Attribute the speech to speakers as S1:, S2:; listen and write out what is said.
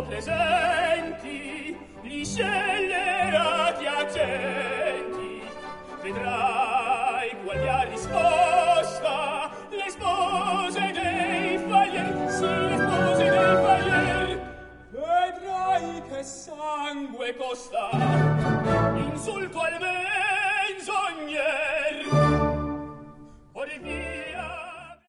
S1: presenti gli scellerati accenti, vedrai qual vi ha risposta le spose dei Falier, sì, le spose dei Falier. Vedrai che sangue costa insulto al menzognero.